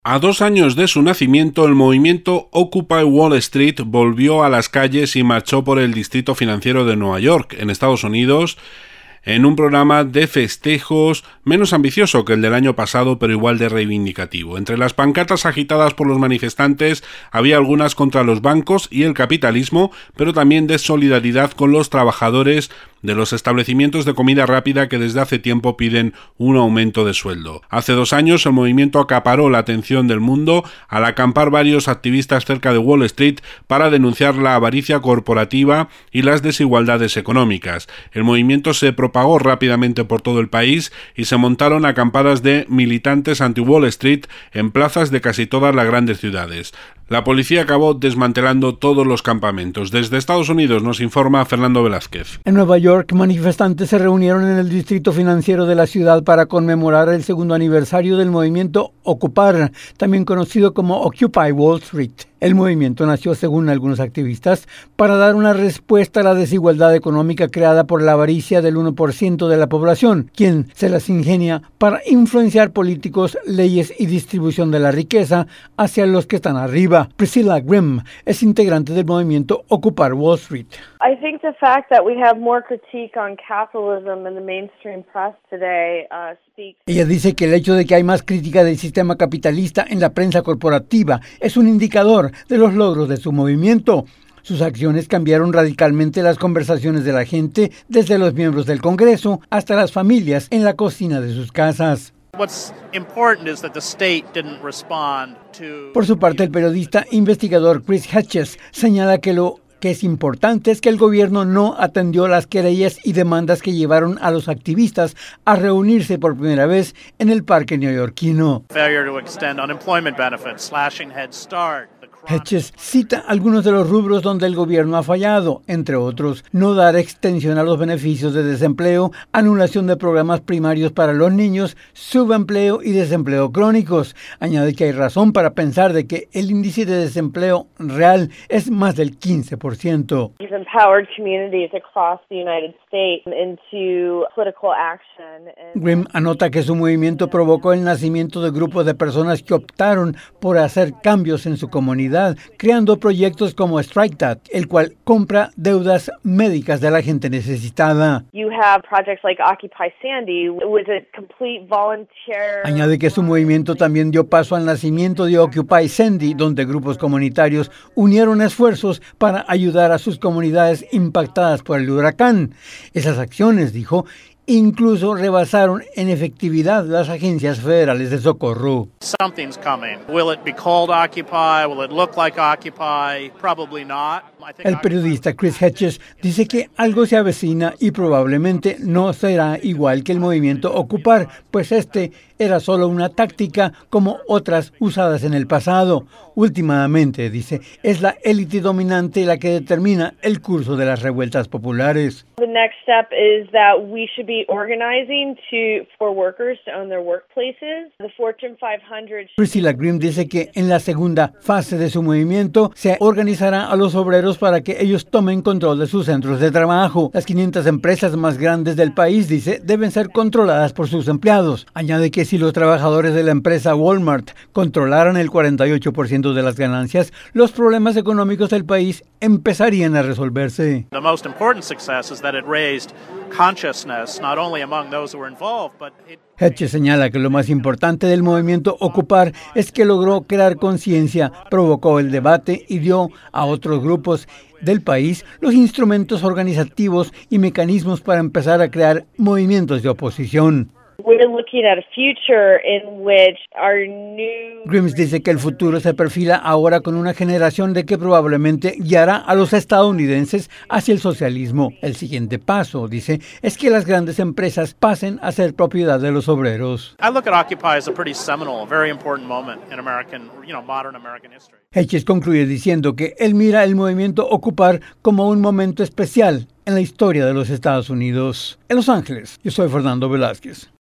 A 2 años de su nacimiento, el movimiento Occupy Wall Street volvió a las calles y marchó por el distrito financiero de Nueva York, en Estados Unidos, en un programa de festejos menos ambicioso que el del año pasado, pero igual de reivindicativo. Entre las pancartas agitadas por los manifestantes había algunas contra los bancos y el capitalismo, pero también de solidaridad con los trabajadores de los establecimientos de comida rápida que desde hace tiempo piden un aumento de sueldo. Hace 2 años el movimiento acaparó la atención del mundo al acampar varios activistas cerca de Wall Street para denunciar la avaricia corporativa y las desigualdades económicas. El movimiento se propagó rápidamente por todo el país y se montaron acampadas de militantes anti-Wall Street en plazas de casi todas las grandes ciudades. La policía acabó desmantelando todos los campamentos. Desde Estados Unidos nos informa Fernando Velázquez. En Nueva York, manifestantes se reunieron en el distrito financiero de la ciudad para conmemorar el segundo aniversario del movimiento Ocupar, también conocido como Occupy Wall Street. El movimiento nació, según algunos activistas, para dar una respuesta a la desigualdad económica creada por la avaricia del 1% de la población, quien se las ingenia para influenciar políticos, leyes y distribución de la riqueza hacia los que están arriba. Priscilla Grimm es integrante del movimiento Ocupar Wall Street. I think the fact that we have more critique on capitalism in the mainstream press today speaks. Ella dice que el hecho de que hay más crítica del sistema capitalista en la prensa corporativa es un indicador de los logros de su movimiento. Sus acciones cambiaron radicalmente las conversaciones de la gente, desde los miembros del Congreso hasta las familias en la cocina de sus casas. Por su parte, el periodista investigador Chris Hedges señala que lo que es importante es que el gobierno no atendió las querellas y demandas que llevaron a los activistas a reunirse por primera vez en el parque neoyorquino. Hedges cita algunos de los rubros donde el gobierno ha fallado, entre otros, no dar extensión a los beneficios de desempleo, anulación de programas primarios para los niños, subempleo y desempleo crónicos. Añade que hay razón para pensar de que el índice de desempleo real es más del 15%. Grimm anota que su movimiento provocó el nacimiento de grupos de personas que optaron por hacer cambios en su comunidad, creando proyectos como Strike That, el cual compra deudas médicas de la gente necesitada. Añade que su movimiento también dio paso al nacimiento de Occupy Sandy, donde grupos comunitarios unieron esfuerzos para ayudar a sus comunidades impactadas por el huracán. Esas acciones, dijo, incluso rebasaron en efectividad las agencias federales de socorro. Something's coming. Will it be called Occupy? Will it look like Occupy? Probably not. El periodista Chris Hedges dice que algo se avecina y probablemente no será igual que el movimiento Ocupar, pues este era solo una táctica como otras usadas en el pasado. Últimamente, dice, es la élite dominante la que determina el curso de las revueltas populares. The next step is that we should be organizing for workers to own their workplaces. The Fortune 500. Priscilla Grimm dice que en la segunda fase de su movimiento se organizará a los obreros para que ellos tomen control de sus centros de trabajo. Las 500 empresas más grandes del país, dice, deben ser controladas por sus empleados. Añade que si los trabajadores de la empresa Walmart controlaran el 48% de las ganancias, los problemas económicos del país empezarían a resolverse. The most important success is that it raised consciousness not only among those who were involved, but Hedges señala que lo más importante del movimiento Ocupar es que logró crear conciencia, provocó el debate y dio a otros grupos del país los instrumentos organizativos y mecanismos para empezar a crear movimientos de oposición. Grimm dice que el futuro se perfila ahora con una generación de que probablemente guiará a los estadounidenses hacia el socialismo. El siguiente paso, dice, es que las grandes empresas pasen a ser propiedad de los obreros. I look at Occupy as a pretty seminal, very important moment in American, modern American history. Hedges concluye diciendo que él mira el movimiento Ocupar como un momento especial en la historia de los Estados Unidos. En Los Ángeles, yo soy Fernando Velázquez.